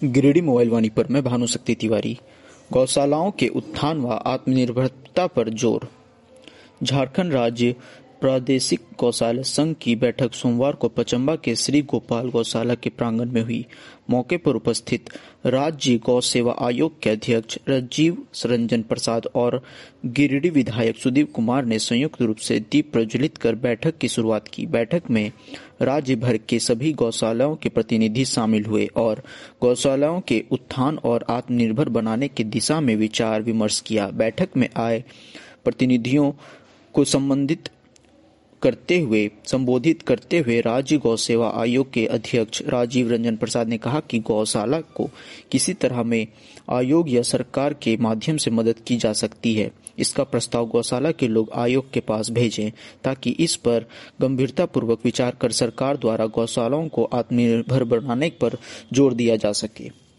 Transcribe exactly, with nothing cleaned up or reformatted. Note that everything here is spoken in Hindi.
गिरिडीह मोबाइल वाणी पर मैं भानुशक्ति तिवारी। गौशालाओं के उत्थान व आत्मनिर्भरता पर जोर। झारखंड राज्य प्रादेशिक गौशाला संघ की बैठक सोमवार को पचम्बा के श्री गोपाल गौशाला के प्रांगण में हुई। मौके पर उपस्थित राज्य गौ सेवा आयोग के अध्यक्ष राजीव रंजन प्रसाद और गिरिडीह विधायक सुदीप कुमार ने संयुक्त रूप से दीप प्रज्वलित कर बैठक की शुरुआत की। बैठक में राज्य भर के सभी गौशालाओं के प्रतिनिधि शामिल हुए और गौशालाओं के उत्थान और आत्मनिर्भर बनाने की दिशा में विचार विमर्श किया। बैठक में आए प्रतिनिधियों को संबंधित करते हुए संबोधित करते हुए राज्य गौ सेवा आयोग के अध्यक्ष राजीव रंजन प्रसाद ने कहा कि गौशाला को किसी तरह में आयोग या सरकार के माध्यम से मदद की जा सकती है। इसका प्रस्ताव गौशाला के लोग आयोग के पास भेजें ताकि इस पर गंभीरतापूर्वक विचार कर सरकार द्वारा गौशालाओं को आत्मनिर्भर बनाने पर जोर दिया जा सके।